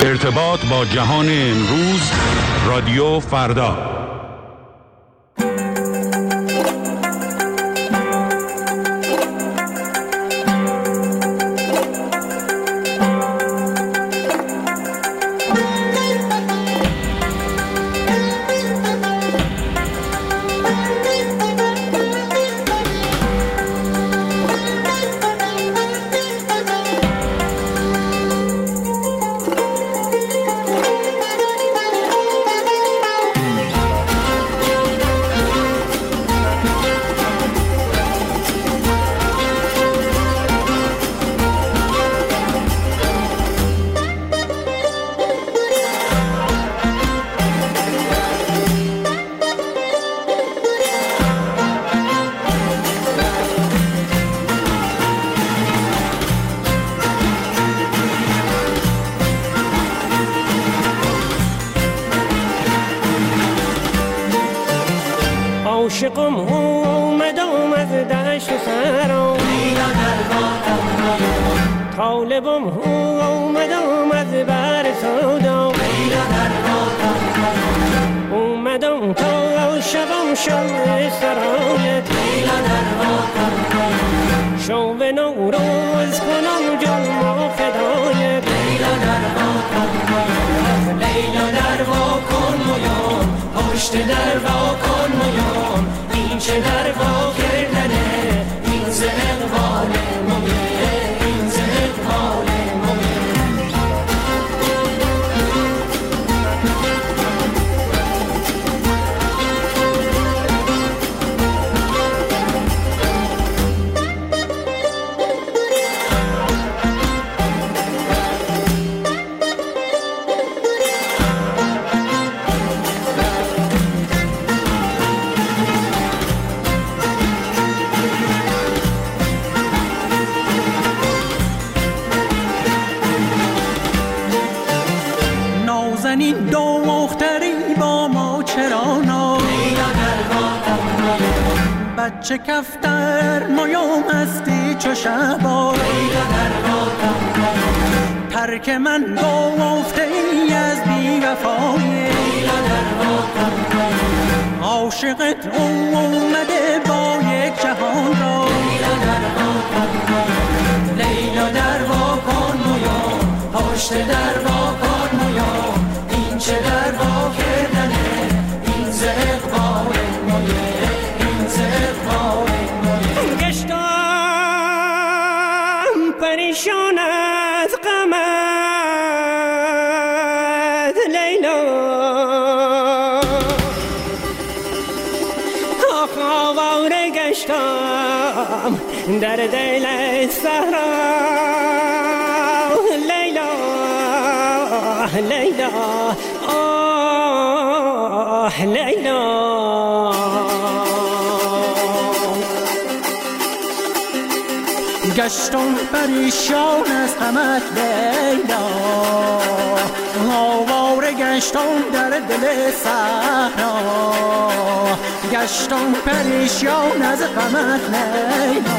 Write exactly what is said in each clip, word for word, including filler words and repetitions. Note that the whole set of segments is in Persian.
ارتباط با جهان امروز، رادیو فردا. عاشقم اومدم از دشت و صحرا، طالبم اومدم از بر سودا، اومدم تا شبم شب سرایت، شب نوروز کنم جان و فدایت. لیلا در وا کن مویان، پشت در وا کن مویان، این چه در وا کردنه، این ز اقبال مویه، این ز اقبال مویه. این دو مختری با ما چرا نا، بچه کفتر مایام هستی چو شبا، ترک من گفته ای از بی وفایی، عاشقت اومده با یک جهان را، لیلا در وا کن مویان، پشت در وا کن مویان، این چه در وا کردنه، این ز اقبال مویه، این ز اقبال مویه. گشتم پریشان از غمت لیلا، آخ آواره گشتم در دل صحرا، لیلا لیلا آه لیلا. گشتم پریشان از غمت لیلا، آواره گشتم در دل صحرا، گشتم پریشان از غمت لیلا،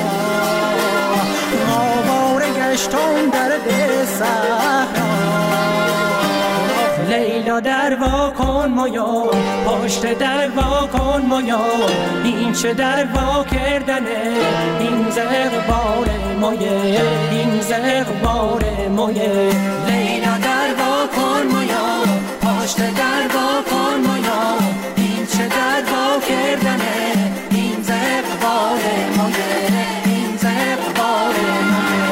آواره گشتم در دل صحرا. لیلا در وا کن مویان، پشت در وا کن مویان، این چه در وا کردنه، این ز اقبال مویه، این ز اقبال مویه. لیلا در وا کن مویان، پشت در وا کن مویان، این چه در وا کردنه، این ز اقبال مویه، این ز اقبال مویه.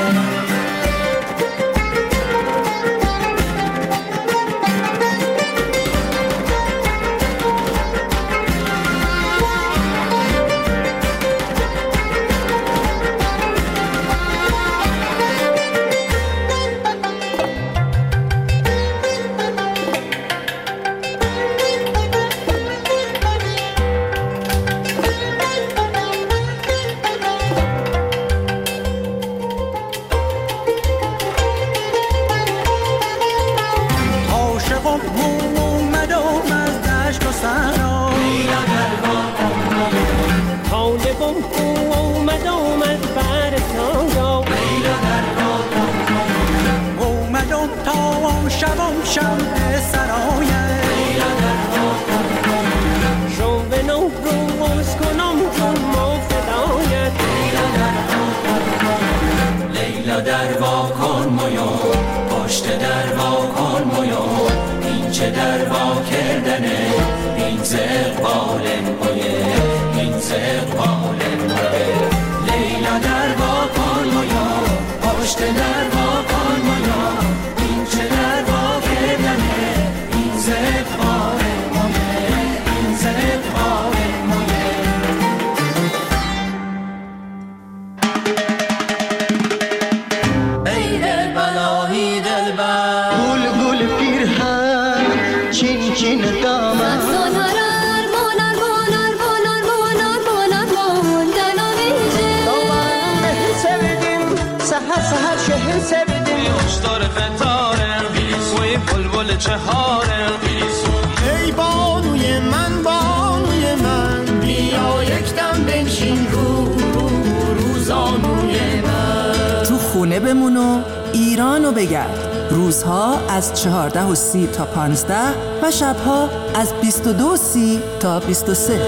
شوم شمع سرایت لیلا در وا کن مایا شو به نو روز کنم جون و فدایت لیلا در وا کن مایا لیلا در وا کن مایا پشت در وا کن مایا این چه در وا کردنه این ز اقبال مایه این ز اقبال مایه لیلا در وا کن مایا پشت در وا کن مایا این چه در وا کردنه این ز اقبال مایه این ز اقبال مایه ای دل بلایی دل بر گل گل پیرهن چین چین دامن سهر شهر سبیدیم اشتار فتاره وی بلبل چهاره ای بانوی من بانوی من بیا یک دم بنشین رو رو روزانوی من تو خونه بمون و ایرانو بگرد. روزها از چهارده و سی تا پانزده و شبها از بیست و دو و سی تا بیست و سه.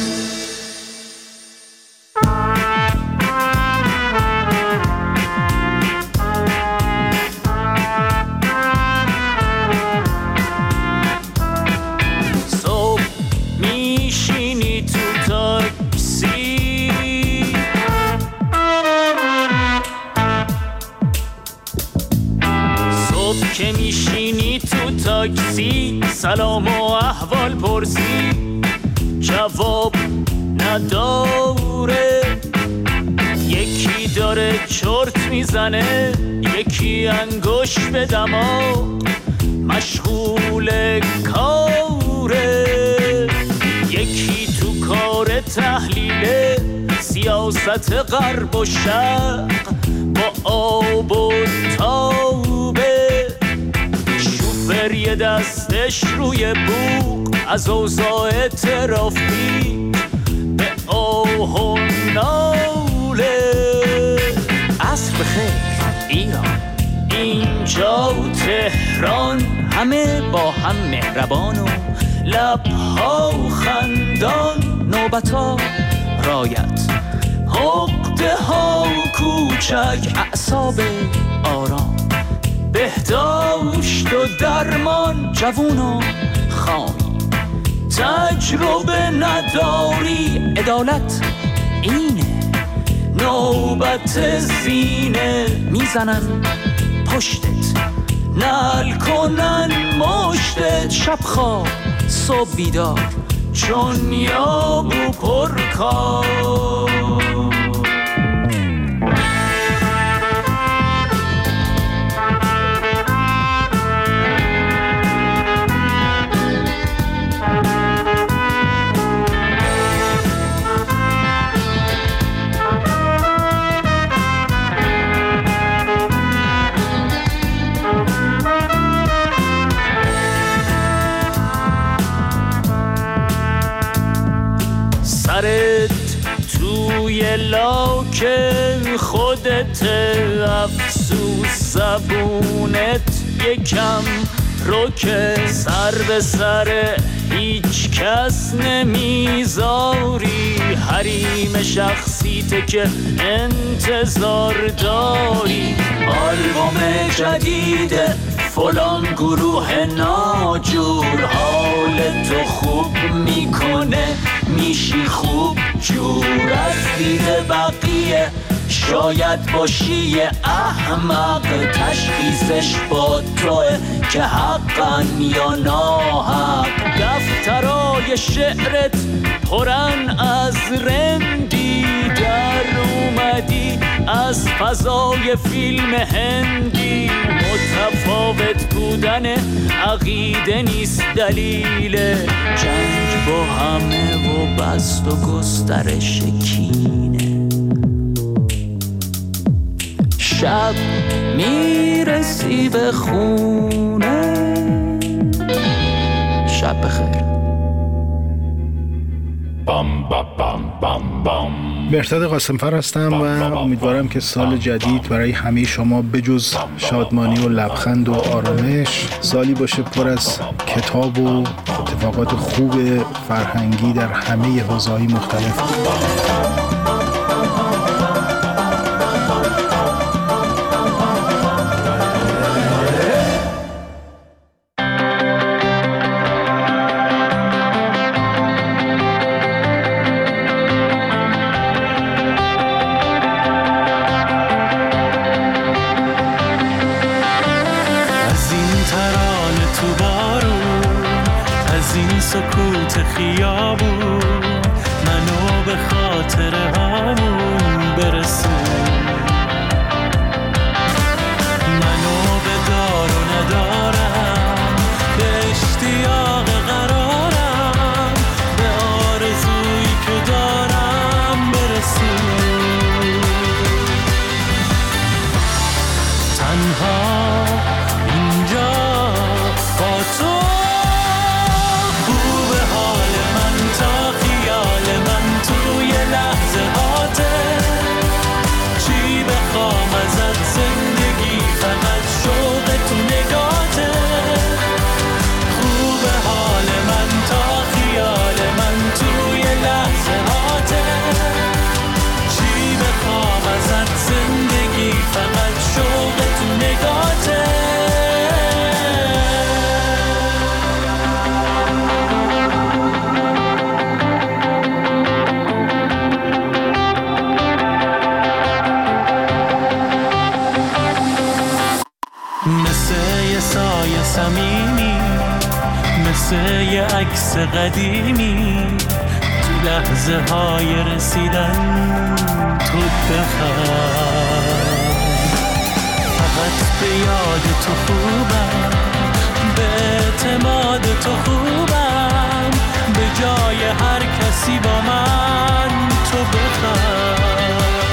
که میشینی تو تاکسی سلام و احوال پرسی جواب نداره یکی داره چرت میزنه یکی انگوش به دماغ مشغول کاره یکی تو کار تحلیل سیاست غرب و شرق با آب و تابه یه دستش روی بوق از اوضاع ترافیک به آه و ناله عصر بخیر ایران اینجا تهران همه با هم مهربان و لبها خندان نوبتا رایت عقده ها کوچک اعصاب آرام بهداشت و درمان جوون و خامی تجربه نداری عدالت اینه نوبت زینه میزنن پشتت نل کنن مشتت شب خواب صبح بیدار چون یابو پرکار سرت توی لاک خودت افسوس زبونت یکم روکه سر به سر هیچ کس نمیذاری حریم شخصیت که انتظار داری آلبوم جدید فلان گروه ناجور حال تو خوب میکنه میشی خوب جور از دید بقیه شاید باشی احمق تشخیصش با توه که حقا یا ناحق دفترای شعرت پرن از رندی در اومدی از فضای فیلم هندی متفاوت بودن عقیده نیست دلیل جنگ با همه و بست و گسترش کینه شب میرسی به خونه شب بخیر بام با بام بام بام. مهرداد قاسمفر هستم و امیدوارم که سال جدید برای همه شما بجز شادمانی و لبخند و آرامش سالی باشه پر از کتاب و اتفاقات خوب فرهنگی در همه حوزه‌های مختلف. سکوت خیابون منو به خاطر همون برسون، منو به دار و ندارم، به اشتیاق قرارم، به آرزویی که دارم برسون. تنها اینجا با تو صمیمی، مثل یه عکس قدیمی، تو لحظه های رسیدن تو بخواه. فقط به یاد تو خوبم، به اعتماد تو خوبم، به جای هر کسی با من تو بخواه.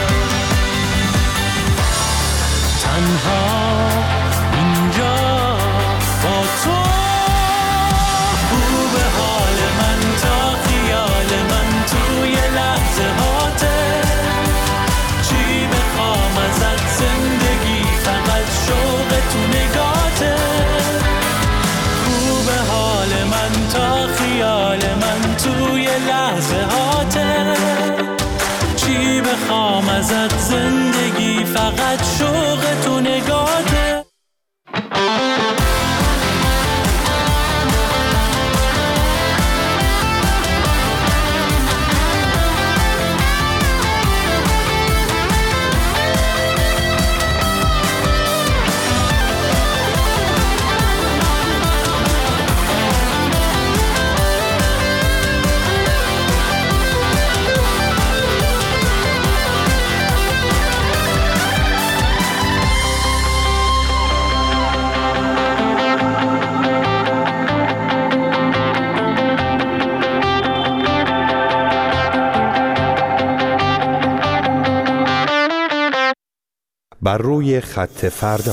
تنها اینجا با تو خوب حال من تا خیال من توی لحظه هاته. چی بخوام ازت زندگی، فقط شوق تو نگاته. خوب حال من تا خیال من توی لحظه هاته. چی بخوام ازت زندگی، فقط شوق تو نگاته. بر روی خط فردا.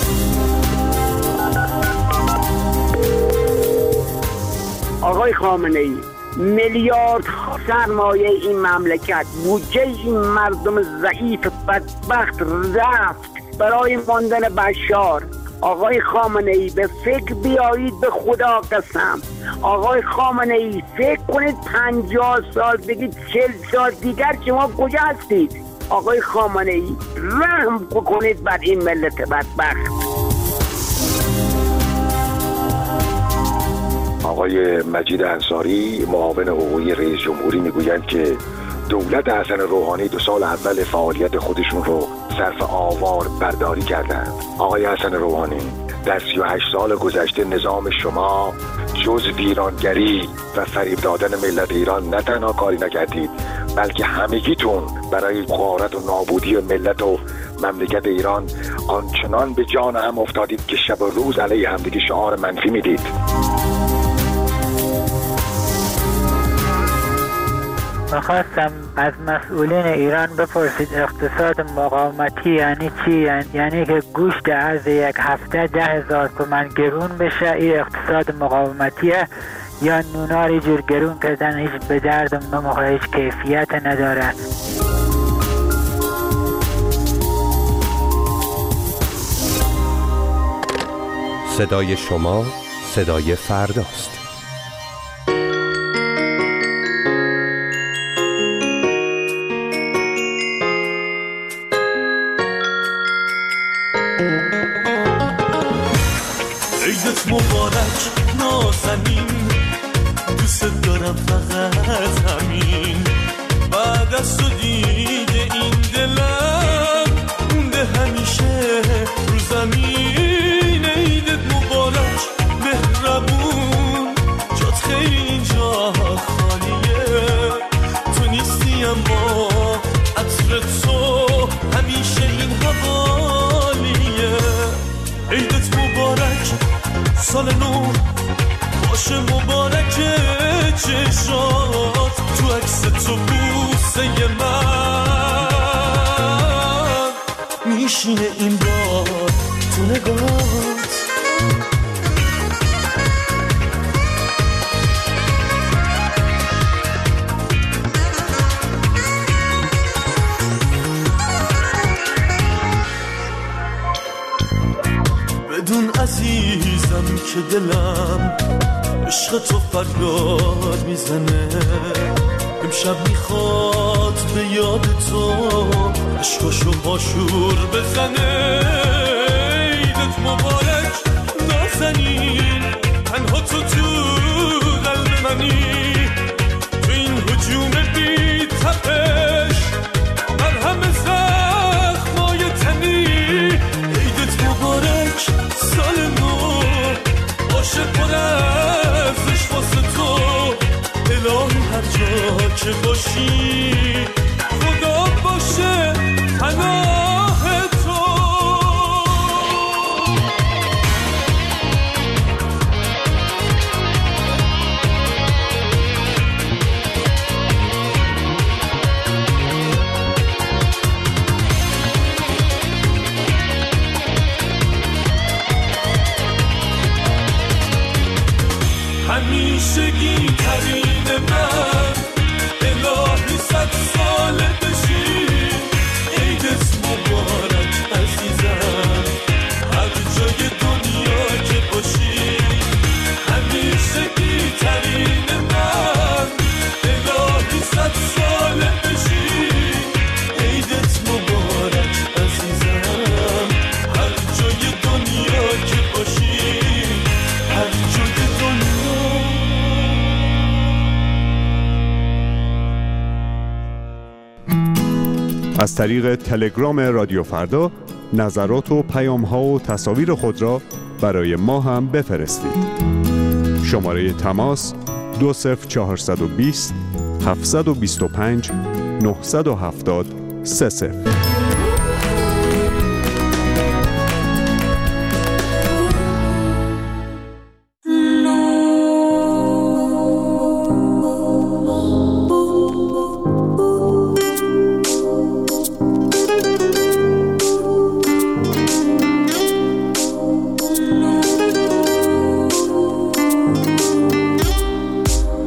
آقای خامنه‌ای، میلیاردها سرمایه این مملکت، بودجه این مردم ضعیف بدبخت رفت برای ماندن بشار. آقای خامنه‌ای به فکر بیایید، به خدا قسم. آقای خامنه‌ای فکر کنید پنجاه سال بگید چل سال دیگر شما کجا هستید؟ آقای خامنه‌ای رحم بکنید بر این ملت بدبخت. آقای مجید انصاری معاون حقوقی رئیس جمهوری میگویند که دولت حسن روحانی دو سال اول فعالیت خودشون رو صرف آوار برداری کردند. آقای حسن روحانی، در سی و هشت سال گذشته نظام شما جز ویرانگری و فریب دادن ملت ایران نه تنها کاری نکردید، بلکه همگیتون برای غارت و نابودی ملت و مملکت ایران آنچنان به جان هم افتادید که شب و روز علیه همدیگه شعار منفی میدید. میخواستم از مسئولین ایران بپرسید اقتصاد مقاومتی یعنی چی؟ یعنی که گوشت عرض یک هفته ده هزار تومان گرون بشه، این اقتصاد مقاومتیه؟ یا نونا رو جور گرون کردن، هیچ به دردم نمیخوره، هیچ کیفیت نداره. صدای شما صدای فرداست. عیدت مبارک نازنین، دوست دارم فقط همین. بعد از تو دیگه این دلم مونده همیشه رو زمین. عیدت مبارک مهربون، جات خیلی اینجا خالیه. تو نیستی اما عطر تو همیشه این حوالیه. عیدت مبارک، سال نو باشه مبارک چشات، تو عکس تو بوسه من میشینه این بار تو نگات. بدون عزیزم که دلم عشق تو فریاد میزنه. امشب میخواد به یاد تو عشقاشو پاشور بزنه. عیدت مبارک نازنین، تنها تو تو قلب منی. تو این هجوم بی تپش مرهم زخمای تنی. عیدت مبارک، سال نو باشه پر از عشق واسه تو. الهی هر جا که باشی خدا باشه پناه تو. همیشگی ترین من، الهی صد ساله بشی. عیدت مبارک عزیزم، هر جای دنیا که باشی. همیشگی ترین من، الهی صد ساله بشی. عیدت مبارک عزیزم، هر جای دنیا که باشی. هر جای از طریق تلگرام رادیو فردا نظرات و پیام‌ها و تصاویر خود را برای ما هم بفرستید. شماره تماس دو صفر چهارصد و بیست هفتصد و بیست و پنج نهصد و هفتاد سه صفر.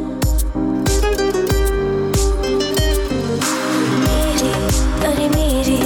داری میری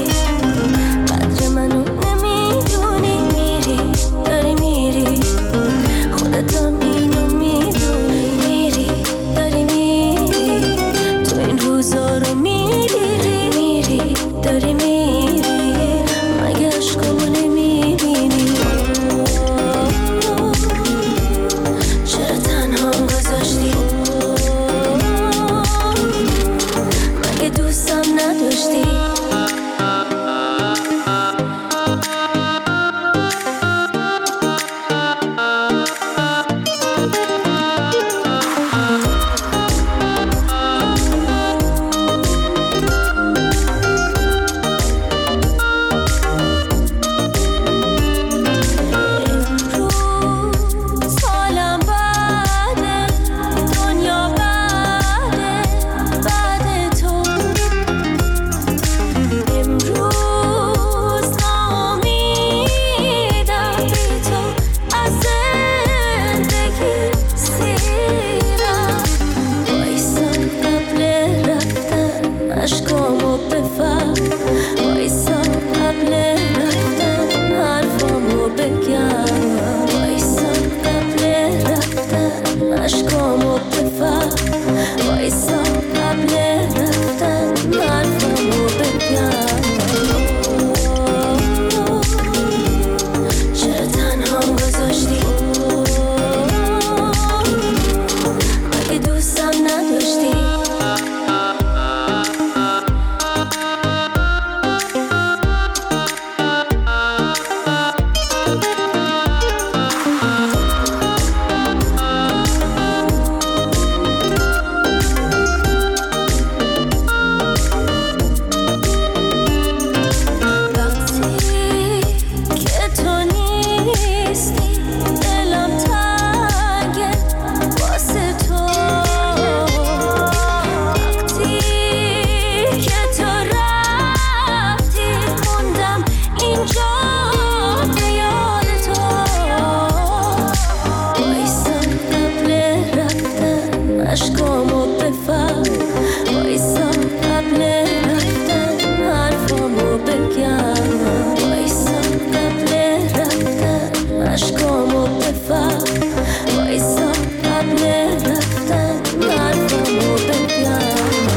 عشقامو بفهم وایسا قبل رفتن حرفامو بگم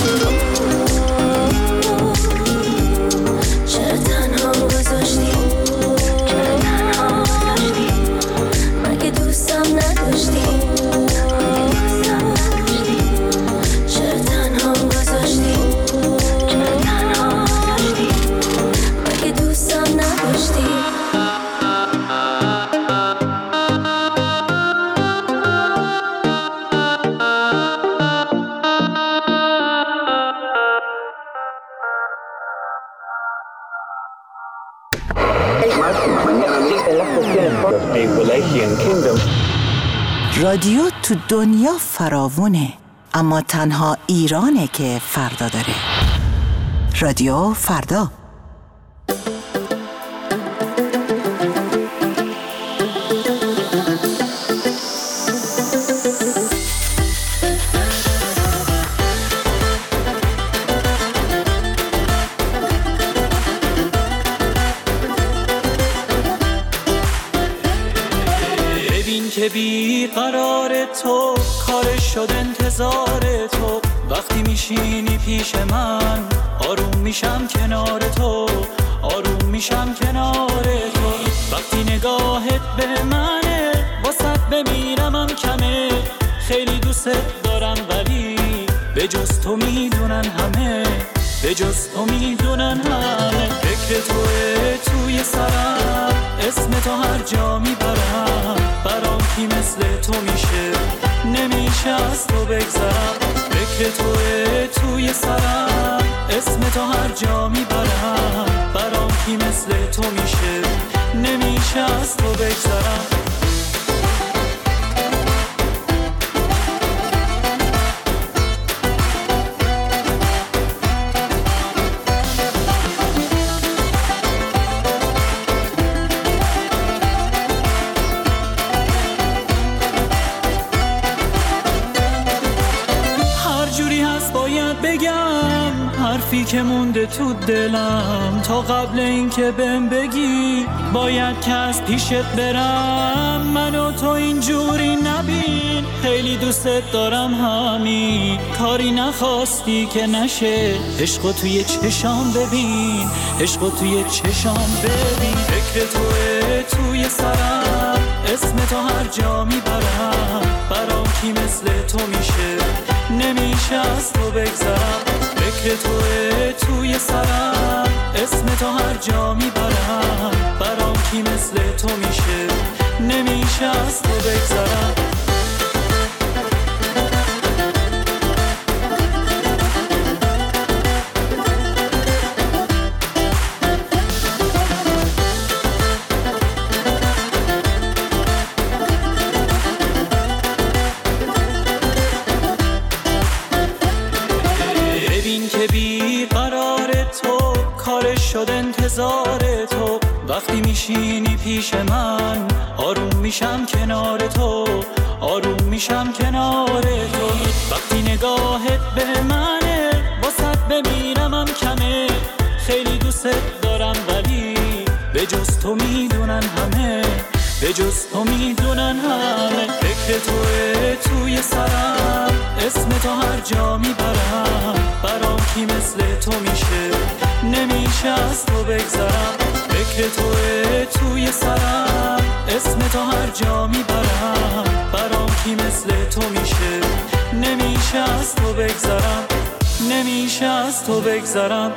چرا تنها گذاشتی چرا تنها گذاشتی مگه دوستم نداشتی چرا تنها گذاشتی چرا تنها گذاشتی مگه دوستم نداشتی رادیو تو دنیا فراوونه، اما تنها ایرانه که فردا داره. رادیو فردا. که بی قرار تو کار شد انتظار تو وقتی میشینی پیش من آروم میشم کنار تو آروم میشم کنار تو وقتی نگاهت به منه واسط بمیرمم کمه خیلی دوست دارم ولی به جز تو میدونن همه به جز تو میدونن همه فکر توه توی سرم اسم تو هر جا میبرم برام کی مثل تو میشه نمیشه از تو بگذرم فکر توه توی سرم اسم تو هر جا میبرم برام کی مثل تو میشه نمیشه از تو بگذرم حرفی که مونده تو دلم تا قبل این که بهم بگی باید که از پیشت برم منو تو اینجوری نبین خیلی دوستت دارم همین کاری نخواستی که نشه عشقو توی چشام ببین عشقو توی چشام ببین فکر توه توی سرم اسم تو هر جا میبرم برام کی مثل تو میشه نمیشه از تو بگذرم فکر توه توی سرم اسم تو هر جا میبرم برام کی مثل تو میشه نمیشه از تو بگذرم شد انتظار تو وقتی میشینی پیش من آروم میشم کنار تو آروم میشم کنار تو وقتی نگاهت به منه واسط بمیرمم کمه خیلی دوستت دارم ولی به جز تو میدونن همه به جز تو میدونن همه فکر توه توی سرم اسم تو هر جا میبرم برام کی مثل تو میشه نمیشه از تو بگذرم فکر توه توی سرم اسم تو هر جا میبرم برام کی مثل تو میشه نمیشه از تو بگذرم نمیشه از تو بگذرم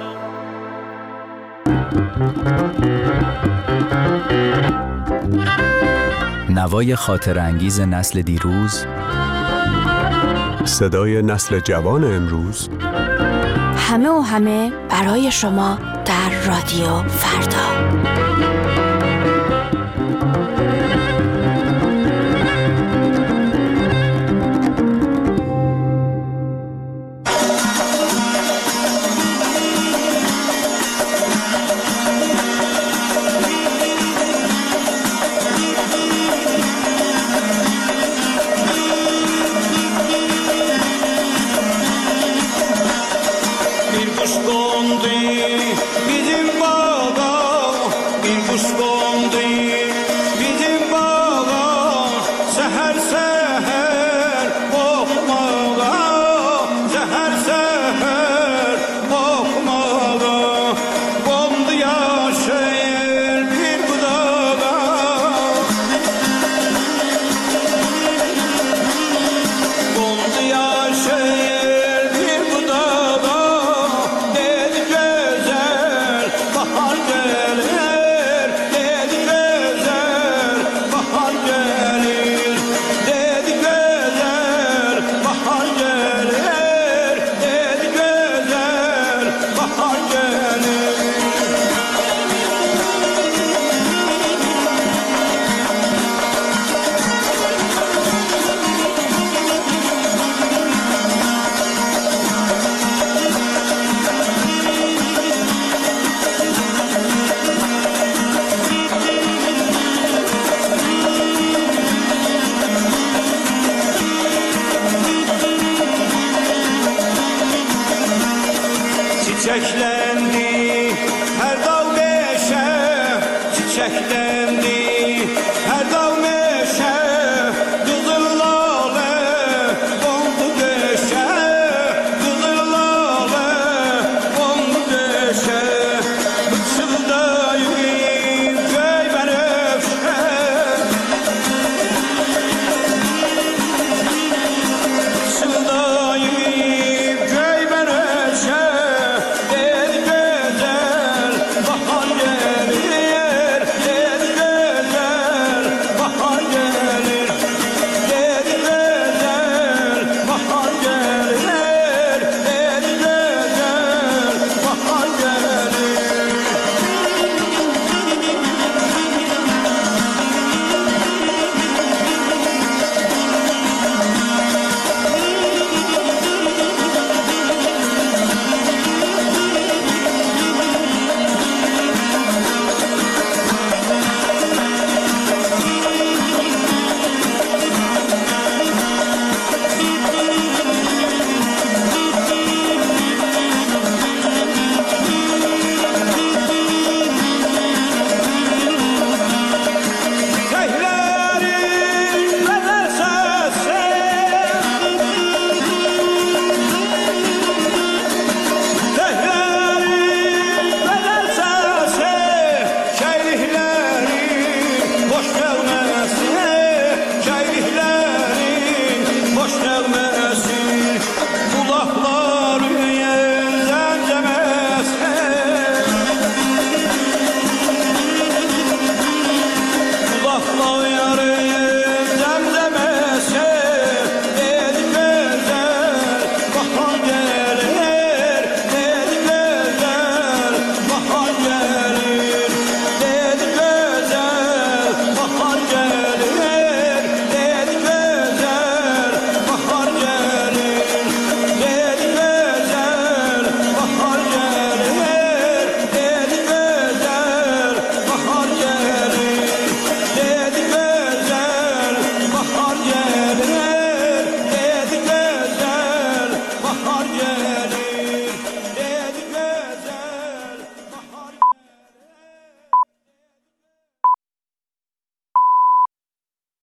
نوای خاطر انگیز نسل دیروز صدای نسل جوان امروز همه و همه برای شما در رادیو فردا